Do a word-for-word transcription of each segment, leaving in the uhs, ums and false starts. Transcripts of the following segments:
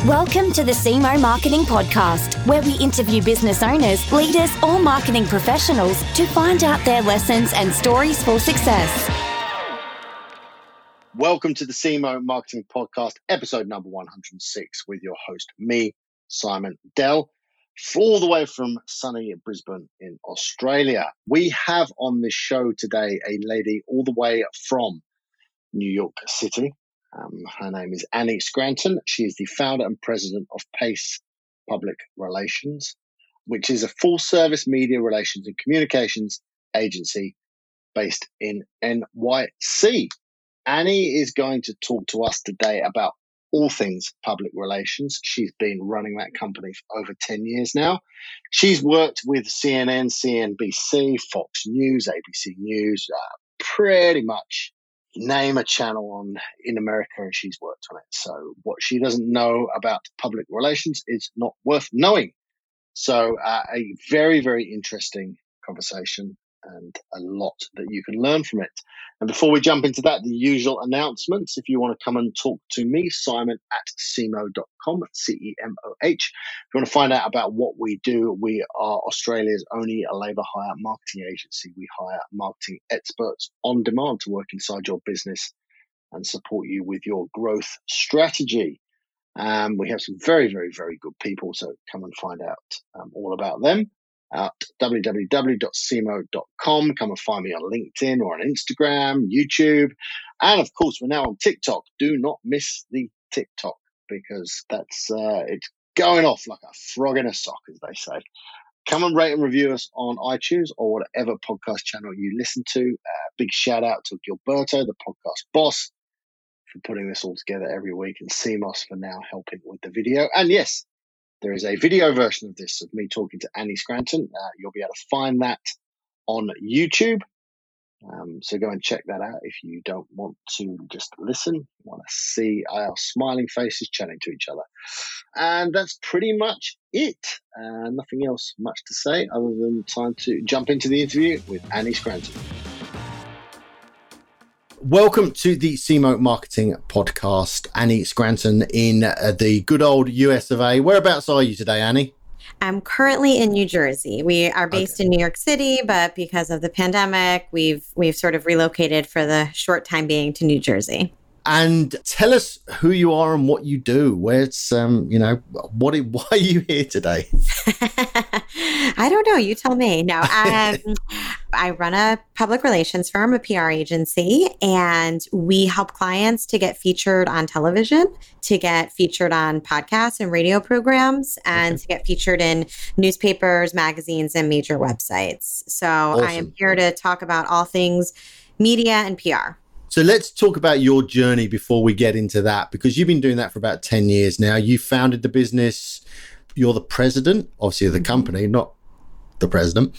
Welcome to the S E M O Marketing Podcast, where we interview business owners, leaders, or marketing professionals to find out their lessons and stories for success. Welcome to the S E M O Marketing Podcast, episode number one hundred six, with your host, me, Simon Dell, all the way from sunny Brisbane in Australia. We have on this show today a lady all the way from New York City. Um, her name is Annie Scranton. She is the founder and president of Pace Public Relations, which is a full-service media relations and communications agency based in N Y C. Annie is going to talk to us today about all things public relations. She's been running that company for over ten years now. She's worked with C N N, C N B C, Fox News, A B C News, uh, pretty much name a channel on in America, and she's worked on it. So what she doesn't know about public relations is not worth knowing. So uh, a very, very interesting conversation and a lot that you can learn from it. And before we jump into that, the usual announcements. If you want to come and talk to me, Simon at cemo dot com, C E M O H. If you want to find out about what we do, we are Australia's only labour hire marketing agency. We hire marketing experts on demand to work inside your business and support you with your growth strategy. Um, we have some very, very, very good people, so come and find out um, all about them at w w w dot cemo dot com. Come and find me on LinkedIn or on Instagram, YouTube, and of course we're now on TikTok. Do not miss the TikTok, because that's uh, it's going off like a frog in a sock, as they say. Come and rate and review us on iTunes or whatever podcast channel you listen to. Uh, big shout out to Gilberto, the podcast boss, for putting this all together every week, and C M O S for now helping with the video. And yes, there is a video version of this of me talking to Annie Scranton. Uh, you'll be able to find that on YouTube. Um, so go and check that out if you don't want to just listen. You want to see our smiling faces chatting to each other. And that's pretty much it. Uh, nothing else much to say other than time to jump into the interview with Annie Scranton. Welcome to the S E M O Marketing Podcast. Annie Scranton in uh, the good old U S of A. Whereabouts are you today, Annie? I'm currently in New Jersey. We are based okay. in New York City, but because of the pandemic, we've we've sort of relocated for the short time being to New Jersey. And tell us who you are and what you do. Where's, um, you know, what? Why are you here today? I don't know. You tell me. No, um, I run a public relations firm, a P R agency, and we help clients to get featured on television, to get featured on podcasts and radio programs, and okay. to get featured in newspapers, magazines, and major websites. So awesome. I am here to talk about all things media and P R. So let's talk about your journey before we get into that, because you've been doing that for about ten years now. You founded the business. You're the president, obviously, of the company, not the president.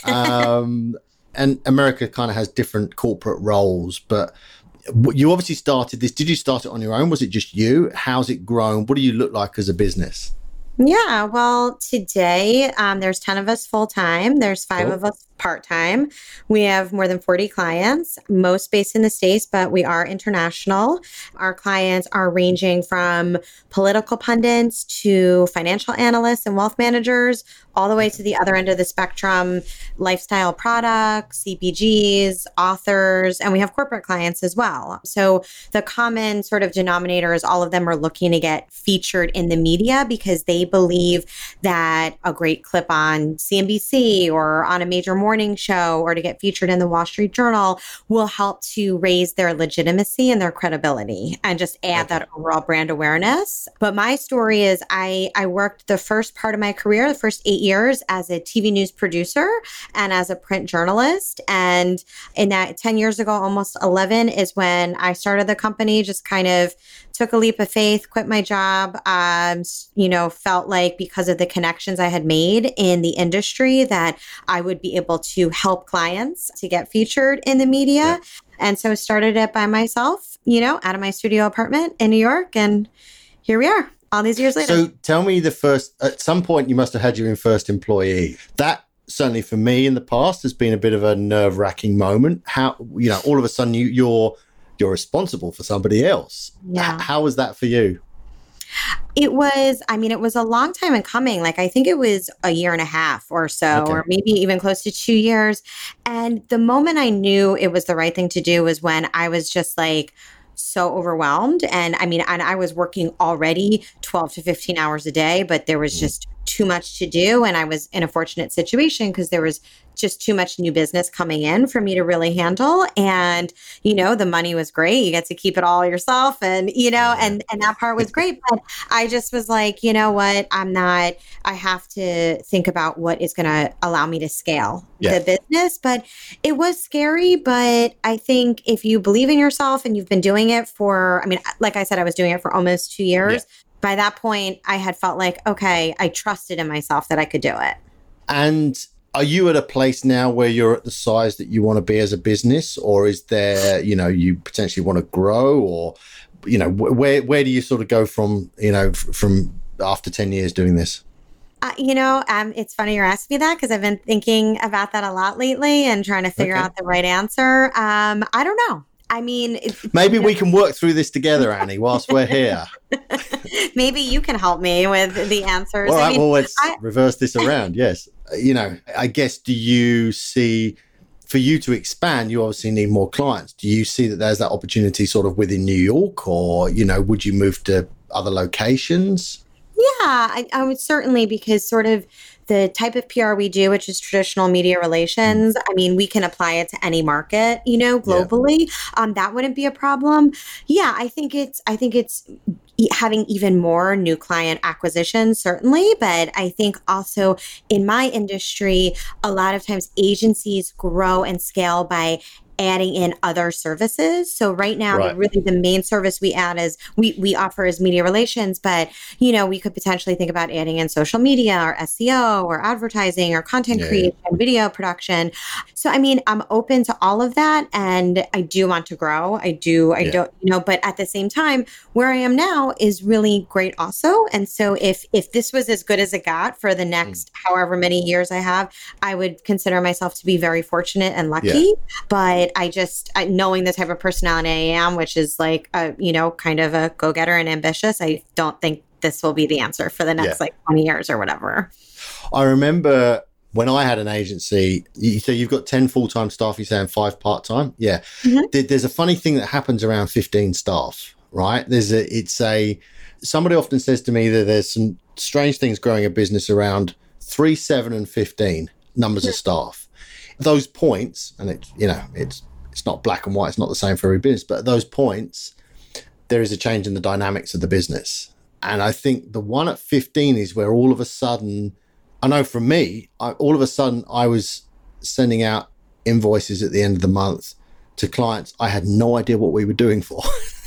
Um, and America kind of has different corporate roles, but you obviously started this. Did you start it on your own? Was it just you? How's it grown? What do you look like as a business? Yeah, well, today um, there's ten of us full time. There's five cool. of us part time. We have more than forty clients, most based in the States, but we are international. Our clients are ranging from political pundits to financial analysts and wealth managers, all the way to the other end of the spectrum, lifestyle products, C P Gs, authors, and we have corporate clients as well. So the common sort of denominator is all of them are looking to get featured in the media because they believe that a great clip on C N B C or on a major morning show or to get featured in the Wall Street Journal will help to raise their legitimacy and their credibility and just add okay. that overall brand awareness. But my story is I, I worked the first part of my career, the first eight years as a T V news producer and as a print journalist. And in that ten years ago, almost eleven, is when I started the company, just kind of took a leap of faith, quit my job, um, you know, felt like because of the connections I had made in the industry that I would be able to help clients to get featured in the media. Yeah. And so started it by myself, you know, out of my studio apartment in New York. And here we are all these years later. So tell me the first, at some point you must have had your own first employee. That certainly for me in the past has been a bit of a nerve wracking moment. How, you know, all of a sudden you, you're, you're responsible for somebody else. Yeah. How was that for you? It was, I mean, it was a long time in coming. Like, I think it was a year and a half or so, Okay. or maybe even close to two years. And the moment I knew it was the right thing to do was when I was just like, so overwhelmed. And I mean, and I was working already twelve to fifteen hours a day, but there was just too much to do. And I was in a fortunate situation because there was just too much new business coming in for me to really handle. And, you know, the money was great. You get to keep it all yourself. And, you know, and, and that part was great. But I just was like, you know what, I'm not, I have to think about what is going to allow me to scale Yeah. the business. But it was scary. But I think if you believe in yourself and you've been doing it for, I mean, like I said, I was doing it for almost two years. Yeah. By that point, I had felt like, okay, I trusted in myself that I could do it. And are you at a place now where you're at the size that you want to be as a business, or is there, you know, you potentially want to grow, or, you know, where where do you sort of go from, you know, from after ten years doing this? Uh, you know, um, it's funny you're asking me that because I've been thinking about that a lot lately and trying to figure Okay. out the right answer. Um, I don't know. I mean, it's, Maybe we can work through this together, Annie, whilst we're here. maybe you can help me with the answers. All right, I mean, well, let's I- reverse this around. Yes. You know, I guess, do you see, for you to expand, you obviously need more clients. Do you see that there's that opportunity sort of within New York, or, you know, would you move to other locations? Yeah, I, I would certainly, because sort of the type of P R we do, which is traditional media relations, I mean, we can apply it to any market, you know, globally. Um, that wouldn't be a problem. Yeah, I think it's, I think it's e- having even more new client acquisition, certainly. But I think also in my industry, a lot of times agencies grow and scale by adding in other services. So right now, Right. really the main service we add is we we offer is media relations, but you know, we could potentially think about adding in social media or S E O or advertising or content Yeah, creation, video production. So I mean, I'm open to all of that, and I do want to grow. I do, I Yeah. don't, you know, but at the same time, where I am now is really great also. And so if if this was as good as it got for the next however many years I have, I would consider myself to be very fortunate and lucky. But I just, I, knowing the type of personality I am, which is like, a, you know, kind of a go-getter and ambitious, I don't think this will be the answer for the next Yeah. like twenty years or whatever. I remember when I had an agency, you say you've got ten full-time staff, you're saying five part-time? Yeah. Mhm. There- There's a funny thing that happens around fifteen staff, right? There's a, it's a, somebody often says to me that there's some strange things growing a business around three, seven, and fifteen numbers of staff. Those points, and it, you know, it's it's not black and white, it's not the same for every business, but at those points, there is a change in the dynamics of the business. And I think the one at fifteen is where all of a sudden, I know from me, I, all of a sudden I was sending out invoices at the end of the month to clients I had no idea what we were doing for.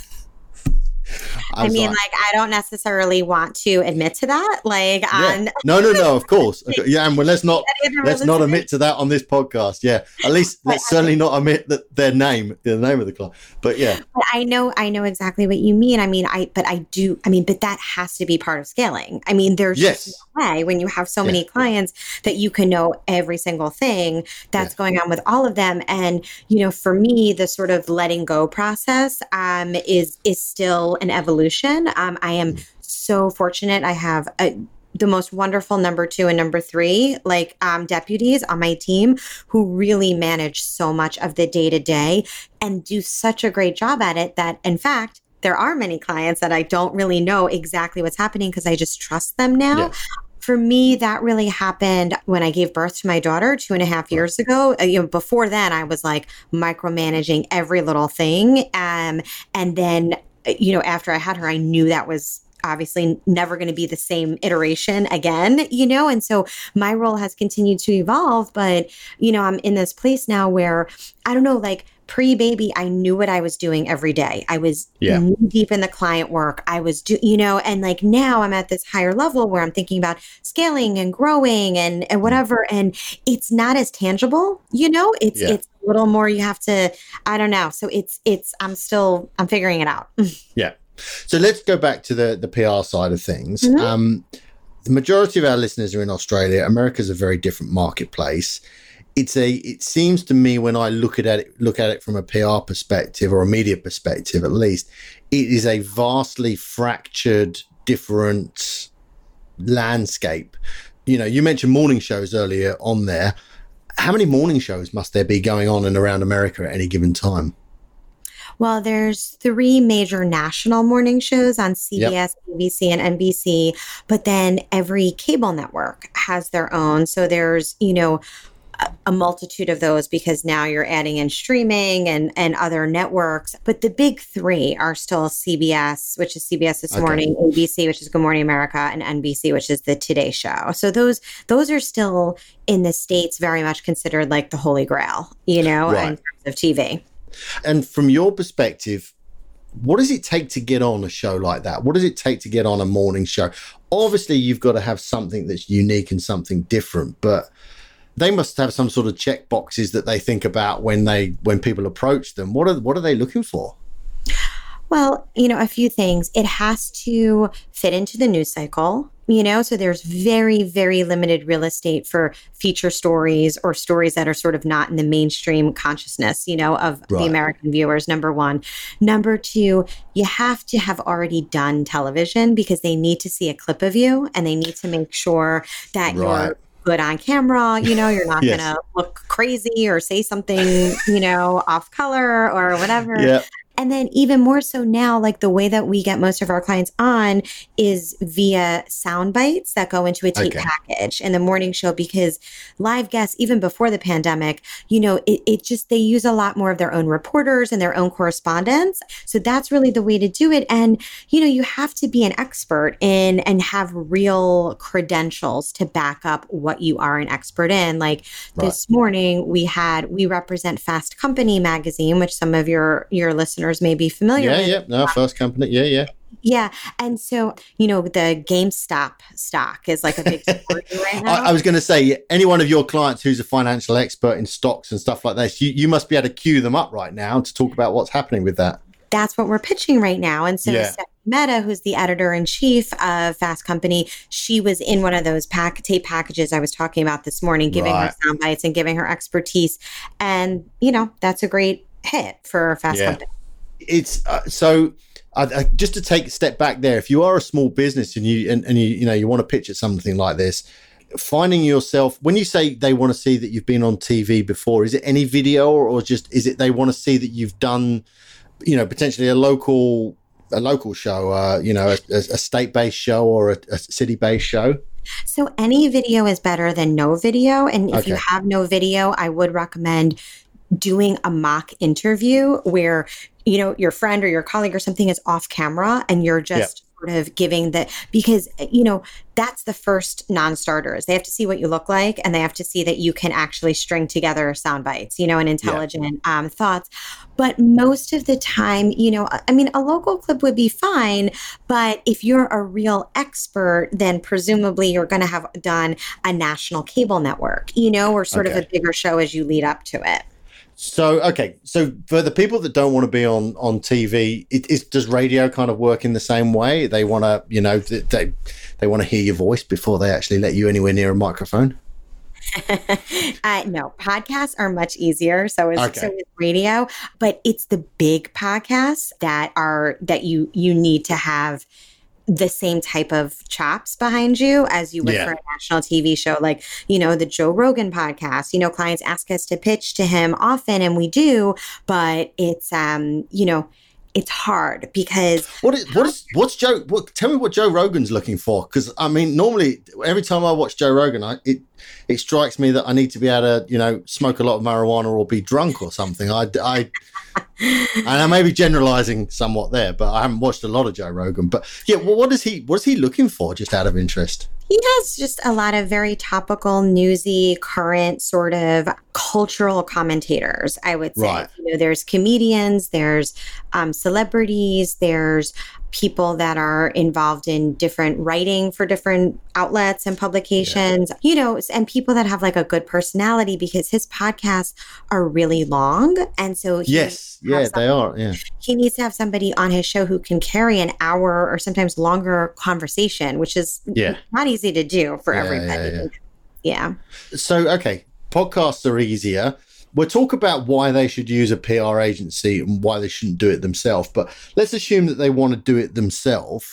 I, I was mean, like, like, I don't necessarily want to admit to that. Like, yeah. on no, no, no, of course. Okay, yeah, and well, let's not any of the let's not listeners. admit to that on this podcast. Yeah, at least let's certainly not admit that their name, the name of the client. But yeah, But I know, I know exactly what you mean. I mean, I, but I do, I mean, but that has to be part of scaling. I mean, there's Yes. just no way when you have so Yeah. many clients that you can know every single thing that's Yeah. going on with all of them. And, you know, for me, the sort of letting go process um, is, is still an evolution. Um, I am so fortunate. I have a, the most wonderful number two and number three, like um, deputies on my team who really manage so much of the day to day and do such a great job at it that, in fact, there are many clients that I don't really know exactly what's happening because I just trust them now. Yeah. For me, that really happened when I gave birth to my daughter two and a half years ago. Uh, you know, before then, I was like micromanaging every little thing. Um, and then, uh, you know, after I had her, I knew that was obviously never going to be the same iteration again, you know? And so my role has continued to evolve, but, you know, I'm in this place now where I don't know, like pre-baby, I knew what I was doing every day. I was Yeah. knee deep in the client work. I was, do, you know, and like now I'm at this higher level where I'm thinking about scaling and growing and, and whatever. And it's not as tangible, you know, it's, Yeah. it's a little more, you have to, I don't know. So it's, it's, I'm still, I'm figuring it out. yeah. So let's go back to the the P R side of things. Mhm. Um, the majority of our listeners are in Australia. America's a very different marketplace. It's a. It seems to me when I look at it, look at it from a P R perspective or a media perspective, at least, it is a vastly fractured different landscape. You know, you mentioned morning shows earlier on there. How many morning shows must there be going on in around America at any given time? Well, there's three major national morning shows on C B S, yep. A B C, and N B C, but then every cable network has their own. So there's, you know, a, a multitude of those because now you're adding in streaming and, and other networks. But the big three are still C B S, which is C B S This okay. Morning, A B C, which is Good Morning America, and N B C, which is the Today Show. So those those are still in the States very much considered like the Holy Grail, you know, right. in terms of T V. And from your perspective, what does it take to get on a show like that? What does it take to get on a morning show? Obviously, you've got to have something that's unique and something different, but they must have some sort of check boxes that they think about when they when people approach them. What are what are they looking for? Well, you know, a few things. It has to fit into the news cycle, you know, so there's very, very limited real estate for feature stories or stories that are sort of not in the mainstream consciousness, you know, of right. the American viewers, number one. Number two, you have to have already done television because they need to see a clip of you and they need to make sure that right. you're good on camera, you know, you're not yes. going to look crazy or say something, you know, off color or whatever. Yeah. And then even more so now, like the way that we get most of our clients on is via sound bites that go into a tape okay. package in the morning show, because live guests, even before the pandemic, you know, it, it just, they use a lot more of their own reporters and their own correspondents. So that's really the way to do it. And, you know, you have to be an expert in and have real credentials to back up what you are an expert in. Like right. this morning we had, we represent Fast Company magazine, which some of your, your listeners may be familiar yeah, with. Yeah, yeah, no, Fast Company, yeah, yeah. Yeah, and so, you know, the GameStop stock is like a big story right now. I, I was going to say, any one of your clients who's a financial expert in stocks and stuff like this, you, you must be able to queue them up right now to talk about what's happening with that. That's what we're pitching right now. And so yeah. Stephanie Mehta, who's the editor-in-chief of Fast Company, she was in one of those pack- tape packages I was talking about this morning, giving right. her sound bites and giving her expertise. And, you know, that's a great hit for Fast yeah. Company. It's uh, so uh, uh, just to take a step back there, if you are a small business and you and, and you you know you want to pitch at something like this, finding yourself, when you say they want to see that you've been on T V before, is it any video or, or just is it they want to see that you've done, you know, potentially a local a local show, uh, you know, a, a state-based show or a, a city-based show? So any video is better than no video, and if okay. you have no video, I would recommend doing a mock interview where, you know, your friend or your colleague or something is off camera and you're just yep. sort of giving the, because, you know, that's the first non-starters. They have to see what you look like and they have to see that you can actually string together sound bites, you know, and intelligent yep. um, thoughts. But most of the time, you know, I mean, a local clip would be fine, but if you're a real expert, then presumably you're going to have done a national cable network, you know, or sort okay. of a bigger show as you lead up to it. So, okay. So for the people that don't want to be on, on T V, it, it, does radio kind of work in the same way? They want to, you know, they, they want to hear your voice before they actually let you anywhere near a microphone? uh, no, podcasts are much easier. So is, okay. so is radio, but it's the big podcasts that are, that you, you need to have the same type of chops behind you as you would yeah. for a national T V show, like, you know, the Joe Rogan podcast. You know, clients ask us to pitch to him often, and we do, but it's, um, you know, it's hard because what is what is what's Joe? What, tell me what Joe Rogan's looking for, because I mean, normally every time I watch Joe Rogan, I, it it strikes me that I need to be able to, you know, smoke a lot of marijuana or be drunk or something. I, I and I may be generalizing somewhat there, but I haven't watched a lot of Joe Rogan. But yeah, well, what is he? What is he looking for? Just out of interest. He has just a lot of very topical, newsy, current sort of cultural commentators, I would say. Right. You know, there's comedians, there's um, celebrities, there's people that are involved in different writing for different outlets and publications, yeah. you know, and people that have like a good personality, because his podcasts are really long. And so he yes, yeah, they are. Yeah. He needs to have somebody on his show who can carry an hour or sometimes longer conversation, which is yeah. not easy to do for yeah, everybody. Yeah, yeah. yeah. So, okay, podcasts are easier. We'll talk about why they should use a P R agency and why they shouldn't do it themselves. But let's assume that they want to do it themselves.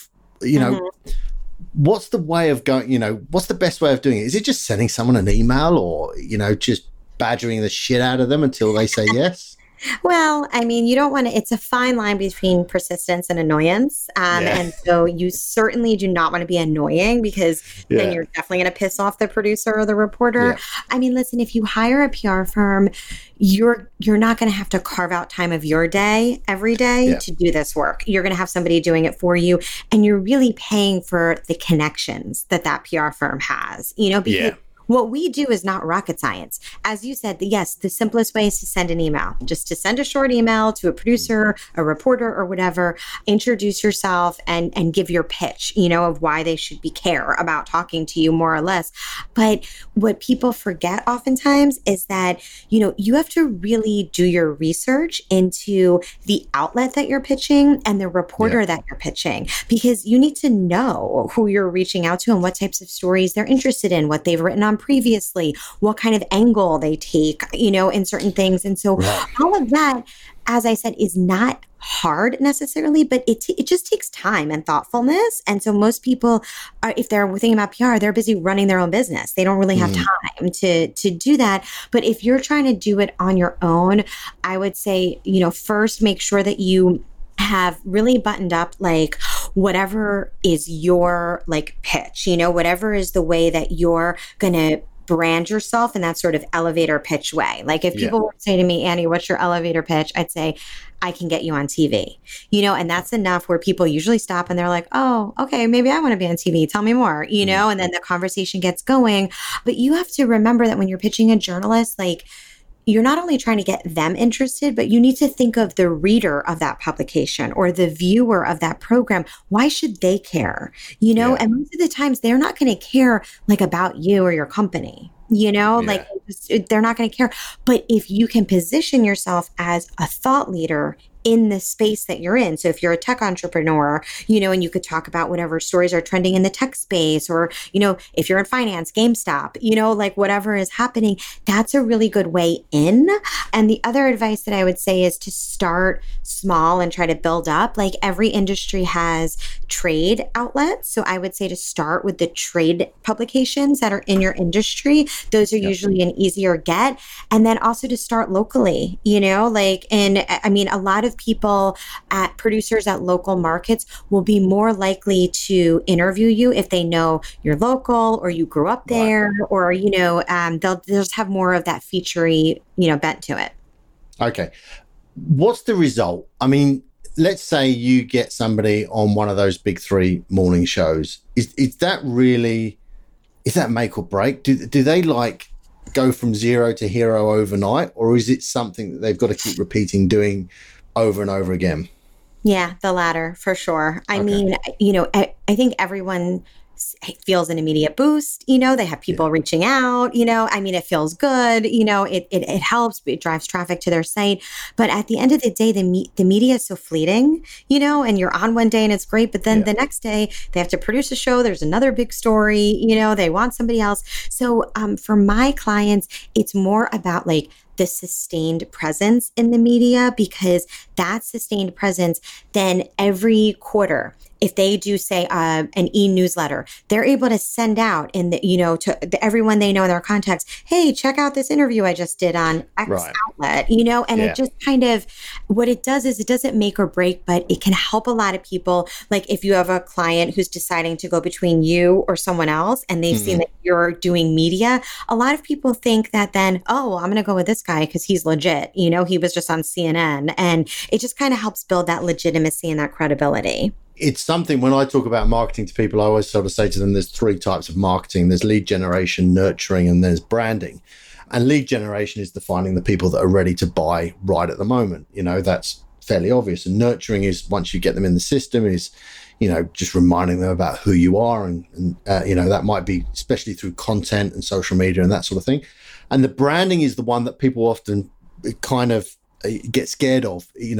you know, mm-hmm. what's the way of going, you know, what's the best way of doing it? Is it just sending someone an email or, you know, just badgering the shit out of them until they say yes? Well, I mean, you don't want to, it's a fine line between persistence and annoyance. Um, Yeah. And so you certainly do not want to be annoying because Yeah. then you're definitely going to piss off the producer or the reporter. Yeah. I mean, listen, if you hire a P R firm, you're you're not going to have to carve out time of your day every day Yeah. to do this work. You're going to have somebody doing it for you, and you're really paying for the connections that that P R firm has, you know, because Yeah. what we do is not rocket science. As you said, the, yes, the simplest way is to send an email, just to send a short email to a producer, a reporter, or whatever, introduce yourself and, and give your pitch, you know, of why they should be care about talking to you more or less. But what people forget oftentimes is that, you know, you have to really do your research into the outlet that you're pitching and the reporter Yeah. that you're pitching, because you need to know who you're reaching out to and what types of stories they're interested in, what they've written on previously, what kind of angle they take, you know, in certain things. And so Right. all of that, as I said, is not hard necessarily, but it, t- it just takes time and thoughtfulness. And so most people are, if they're thinking about P R, they're busy running their own business. They don't really have Mm. time to, to do that. But if you're trying to do it on your own, I would say, you know, first make sure that you have really buttoned up like whatever is your like pitch, you know, whatever is the way that you're going to brand yourself in that sort of elevator pitch way. Like if people Yeah. would say to me, Annie, what's your elevator pitch? I'd say, I can get you on T V, you know, and that's enough where people usually stop and they're like, oh, okay, maybe I want to be on T V. Tell me more, you know, and then the conversation gets going. But you have to remember that when you're pitching a journalist, like, you're not only trying to get them interested, but you need to think of the reader of that publication or the viewer of that program. Why should they care? You know, Yeah. and most of the times they're not going to care like about you or your company. You know, Yeah. like they're not going to care. But if you can position yourself as a thought leader in the space that you're in. So if you're a tech entrepreneur, you know, and you could talk about whatever stories are trending in the tech space, or, you know, if you're in finance, GameStop, you know, like whatever is happening, that's a really good way in. And the other advice that I would say is to start small and try to build up. Like every industry has trade outlets. So I would say to start with the trade publications that are in your industry. Those are Yep. usually an easier get. And then also to start locally, you know, like, and I mean, a lot of people at producers at local markets will be more likely to interview you if they know you're local or you grew up there, Right. or, you know, um, they'll, they'll just have more of that featurey, you know, bent to it. Okay. What's the result? I mean, let's say you get somebody on one of those big three morning shows. Is is that really, is that make or break? Do do they like go from zero to hero overnight, or is it something that they've got to keep repeating, doing over and over again? Yeah, the latter for sure. I Okay. mean, you know, I, I think everyone s- feels an immediate boost. You know, they have people reaching out, you know, I mean, it feels good, you know, it, it, it helps, it drives traffic to their site. But at the end of the day, the, me- the media is so fleeting, you know, and you're on one day and it's great. But then Yeah. the next day they have to produce a show. There's another big story, you know, they want somebody else. So um, for my clients, it's more about like the sustained presence in the media, because that sustained presence, then every quarter, if they do say uh, an e-newsletter, they're able to send out in the, you know, to the, everyone they know in their contacts, hey, check out this interview I just did on X Right. outlet, you know, and Yeah. it just kind of, what it does is it doesn't make or break, but it can help a lot of people. Like if you have a client who's deciding to go between you or someone else and they've Mhm. seen that you're doing media, a lot of people think that then, oh, I'm going to go with this guy because he's legit. You know, he was just on C N N, and it just kind of helps build that legitimacy and that credibility. It's something, when I talk about marketing to people, I always sort of say to them, there's three types of marketing. There's lead generation, nurturing, and there's branding. And lead generation is defining the people that are ready to buy right at the moment. You know, that's fairly obvious. And nurturing is, once you get them in the system, is, you know, just reminding them about who you are. And, and uh, you know, that might be especially through content and social media and that sort of thing. And the branding is the one that people often kind of get scared of. You know,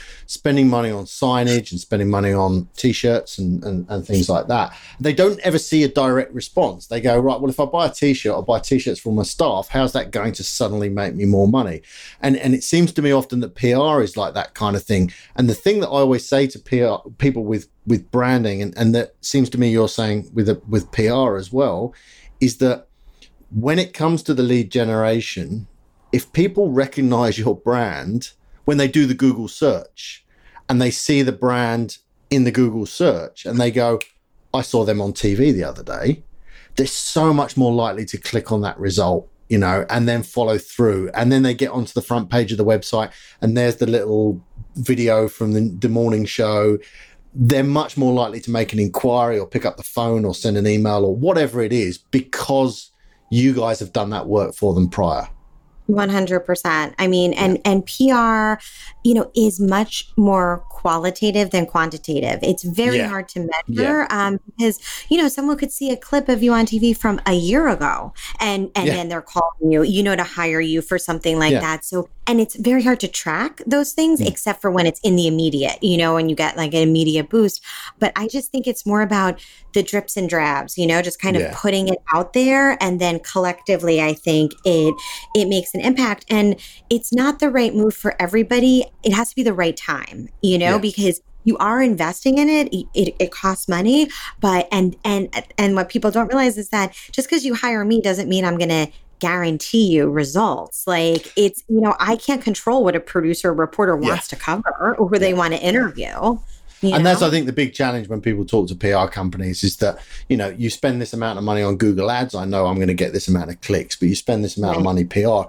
spending money on signage and spending money on t-shirts and, and, and things like that. They don't ever see a direct response. They go, right, well, if I buy a t-shirt or buy t-shirts for my staff, how's that going to suddenly make me more money? And and it seems to me often that P R is like that kind of thing. And the thing that I always say to P R people with with branding, and, and that seems to me you're saying with a, with P R as well, is that when it comes to the lead generation, if people recognize your brand when they do the Google search and they see the brand in the Google search and they go, I saw them on T V the other day, they're so much more likely to click on that result, you know, and then follow through. And then they get onto the front page of the website and there's the little video from the, the morning show. They're much more likely to make an inquiry or pick up the phone or send an email or whatever it is, because you guys have done that work for them prior. one hundred percent. I mean, and, yeah. and P R, you know, is much more qualitative than quantitative. It's very yeah. hard to measure yeah. um, because, you know, someone could see a clip of you on T V from a year ago and, and yeah. then they're calling you, you know, to hire you for something like yeah. that. So, and it's very hard to track those things mm. except for when it's in the immediate, you know, and you get like an immediate boost. But I just think it's more about the drips and drabs, you know, just kind of yeah. putting it out there. And then collectively, I think it, it makes an impact. And it's not the right move for everybody. It has to be the right time, you know, yeah. because you are investing in it. it. It costs money, but, and, and, and what people don't realize is that just because you hire me doesn't mean I'm going to guarantee you results. Like it's, you know, I can't control what a producer or reporter wants yeah. to cover or who yeah. they want to interview. You and know? That's, I think, the big challenge when people talk to P R companies is that, you know, you spend this amount of money on Google Ads. I know I'm going to get this amount of clicks, but you spend this amount right. of money P R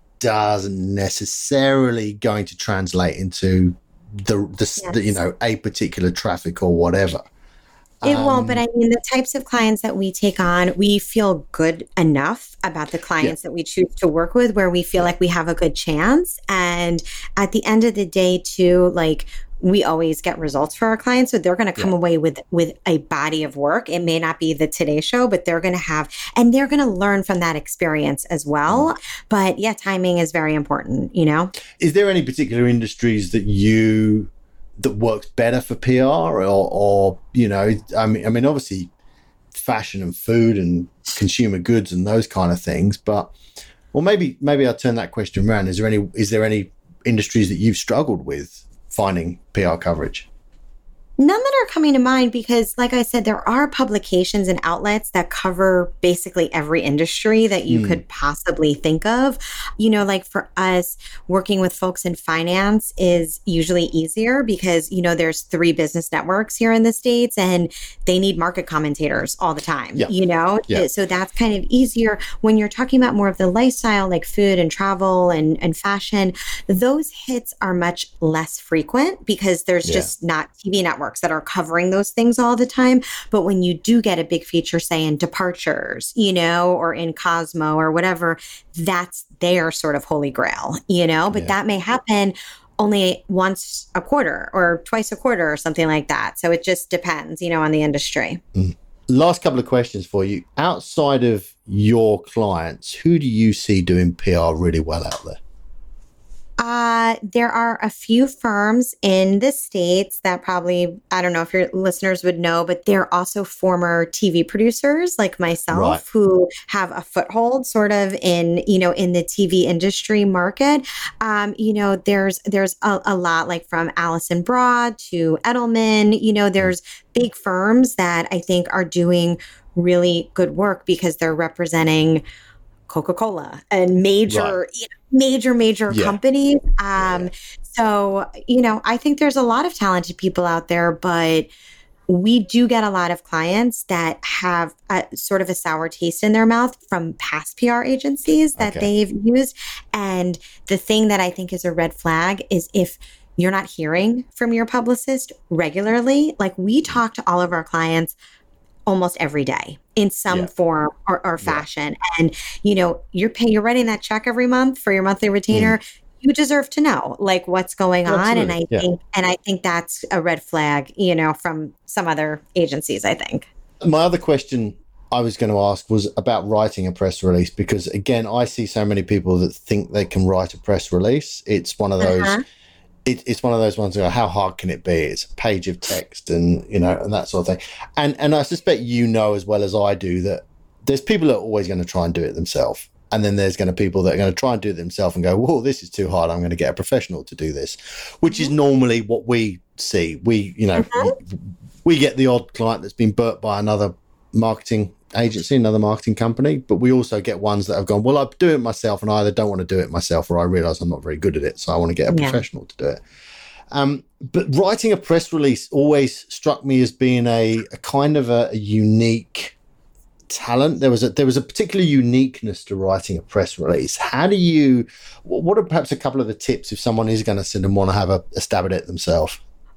doesn't necessarily going to translate into the, the, yes. the you know, a particular traffic or whatever. It um, won't, but I mean, the types of clients that we take on, we feel good enough about the clients yeah. that we choose to work with where we feel like we have a good chance. And at the end of the day, too, like, we always get results for our clients. So they're going to come yeah. away with, with a body of work. It may not be the Today Show, but they're going to have, and they're going to learn from that experience as well. Mm. But yeah, timing is very important, you know? Is there any particular industries that you, that works better for P R or, or, you know, I mean, I mean, obviously fashion and food and consumer goods and those kind of things, but, well, maybe, maybe I'll turn that question around. Is there any, is there any industries that you've struggled with finding P R coverage? None that are coming to mind because, like I said, there are publications and outlets that cover basically every industry that you mm. could possibly think of. You know, like for us, working with folks in finance is usually easier because, you know, there's three business networks here in the States and they need market commentators all the time, yeah. you know? Yeah. So that's kind of easier. When you're talking about more of the lifestyle, like food and travel and, and fashion, those hits are much less frequent because there's yeah. just not T V networks that are covering those things all the time. But when you do get a big feature, say in Departures, you know, or in Cosmo or whatever, that's their sort of holy grail, you know, but yeah. that may happen only once a quarter or twice a quarter or something like that. So it just depends, you know, on the industry. Mm. Last couple of questions for you. Outside of your clients, who do you see doing P R really well out there? Uh, there are a few firms in the States that probably, I don't know if your listeners would know, but they're also former T V producers like myself right. who have a foothold sort of in, you know, in the T V industry market. Um, you know, there's, there's a, a lot like from Allison Broad to Edelman, you know, there's big firms that I think are doing really good work because they're representing Coca-Cola and major, right. you know, major, major yeah. companies. Um, yeah. So, you know, I think there's a lot of talented people out there, but we do get a lot of clients that have a, sort of a sour taste in their mouth from past P R agencies that okay. they've used. And the thing that I think is a red flag is if you're not hearing from your publicist regularly, like we talk to all of our clients almost every day in some yeah. form or, or fashion. Yeah. And, you know, you're paying, you're writing that check every month for your monthly retainer. Mm. You deserve to know like what's going on. Absolutely. And I yeah. think, and I think that's a red flag, you know, from some other agencies, I think. My other question I was going to ask was about writing a press release, because again, I see so many people that think they can write a press release. It's one of those, uh-huh. it, it's one of those ones where how hard can it be? It's a page of text and, you know, and that sort of thing. And, and I suspect you know as well as I do that there's people that are always going to try and do it themselves. And then there's going to people that are going to try and do it themselves and go, whoa, this is too hard. I'm going to get a professional to do this, which is normally what we see. We, you know, mm-hmm. we get the odd client that's been burnt by another marketing agency, another marketing company, but we also get ones that have gone, well, I do it myself and I either don't want to do it myself or I realize I'm not very good at it. So I want to get a yeah. professional to do it. Um, but writing a press release always struck me as being a, a kind of a, a unique talent. There was a there was a particular uniqueness to writing a press release. How do you, what are perhaps a couple of the tips if someone is going to sit and want to have a, a stab at it themselves?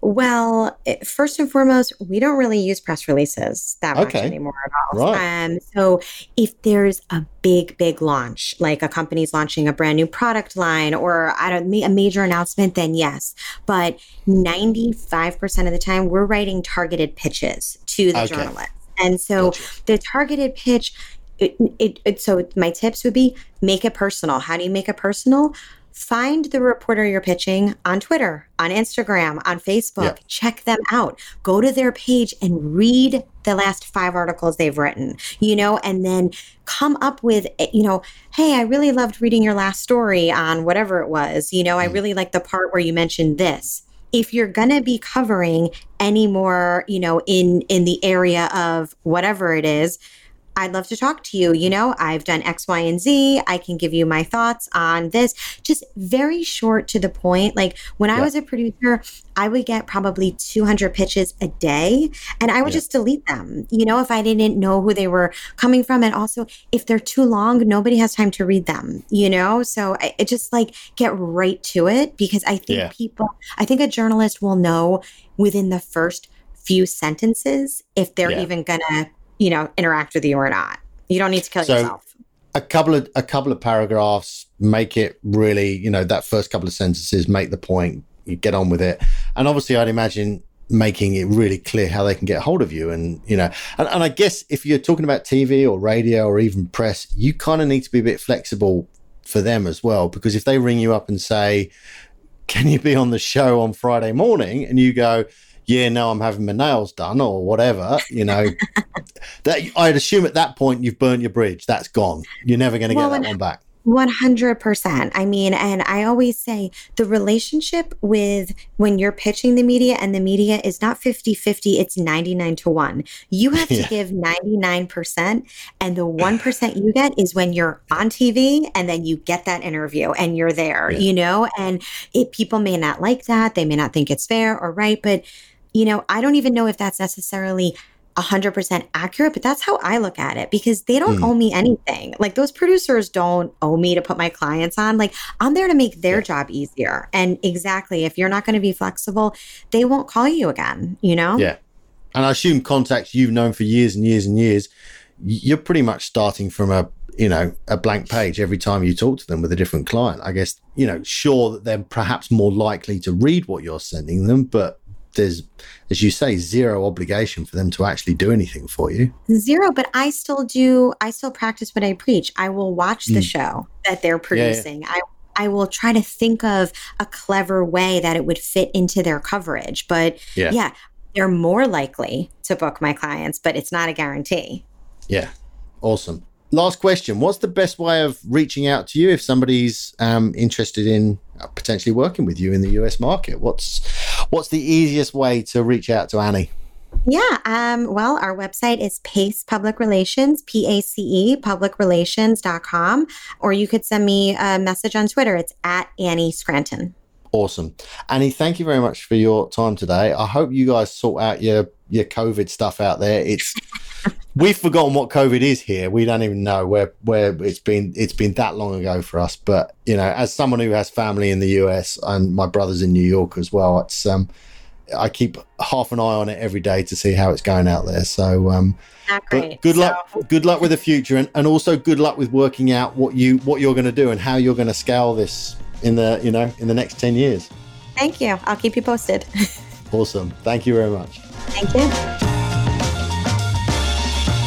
Well, first and foremost, we don't really use press releases that much okay. anymore at all. Right. Um, so if there's a big, big launch, like a company's launching a brand new product line or I don't a major announcement, then yes. But ninety-five percent of the time, we're writing targeted pitches to the okay. journalist. And so gotcha. the targeted pitch, it, it, it, so my tips would be make it personal. How do you make it personal? Find the reporter you're pitching on Twitter, on Instagram, on Facebook. Yeah. Check them out. Go to their page and read the last five articles they've written, you know, and then come up with, you know, hey, I really loved reading your last story on whatever it was. You know, mm. I really like the part where you mentioned this. If you're going to be covering any more, you know, in, in the area of whatever it is, I'd love to talk to you. You know, I've done X, Y, and Z. I can give you my thoughts on this. Just very short to the point. Like when yeah. I was a producer, I would get probably two hundred pitches a day and I would yeah. just delete them, you know, if I didn't know who they were coming from. And also if they're too long, nobody has time to read them, you know? So I, it just like get right to it because I think yeah. people, I think a journalist will know within the first few sentences if they're yeah. even going to, you know, interact with you or not. You don't need to kill so yourself. A couple of a couple of paragraphs, make it really, you know, that first couple of sentences, make the point, you get on with it. And obviously I'd imagine making it really clear how they can get hold of you. And, you know, and, and I guess if you're talking about T V or radio or even press, you kind of need to be a bit flexible for them as well. Because if they ring you up and say, can you be on the show on Friday morning? And you go, yeah, no, I'm having my nails done or whatever, you know, that I'd assume at that point you've burnt your bridge. That's gone. You're never going to well, get that one back. one hundred percent. I mean, and I always say the relationship with when you're pitching the media and the media is not fifty-fifty, it's ninety-nine to one. You have to yeah. give ninety-nine percent and the one percent you get is when you're on T V and then you get that interview and you're there, yeah. you know, and it, people may not like that. They may not think it's fair or right, but you know, I don't even know if that's necessarily one hundred percent accurate, but that's how I look at it because they don't mm. owe me anything. Like those producers don't owe me to put my clients on. Like I'm there to make their yeah. job easier. And exactly, if you're not going to be flexible, they won't call you again, you know? Yeah. And I assume contacts you've known for years and years and years, you're pretty much starting from a, you know, a blank page every time you talk to them with a different client. I guess, you know, sure that they're perhaps more likely to read what you're sending them, but there's, as you say, zero obligation for them to actually do anything for you. Zero, but I still do, I still practice what I preach. I will watch the mm. show that they're producing. Yeah, yeah. I I will try to think of a clever way that it would fit into their coverage. But yeah, yeah they're more likely to book my clients, but it's not a guarantee. Yeah, awesome. Last question. What's the best way of reaching out to you if somebody's um, interested in potentially working with you in the U S market? What's what's the easiest way to reach out to Annie? Yeah. Um, well, our website is Pace Public Relations, P A C E, public relations dot com. Or you could send me a message on Twitter. It's at Annie Scranton. Awesome. Annie, thank you very much for your time today. I hope you guys sort out your, your COVID stuff out there. It's we've forgotten what COVID is here. We don't even know where, where it's been. It's been that long ago for us. But, you know, as someone who has family in the U S and my brother's in New York as well, it's um, I keep half an eye on it every day to see how it's going out there. So um, great. good so- luck. Good luck with the future, and, and also good luck with working out what you what you're going to do and how you're going to scale this in the you know in the next ten years. Thank you. I'll keep you posted. Awesome. Thank you very much. Thank you.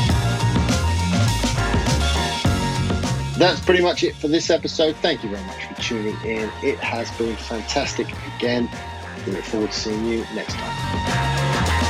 That's pretty much it for this episode. Thank you very much for tuning in. It has been fantastic again. We look forward to seeing you next time.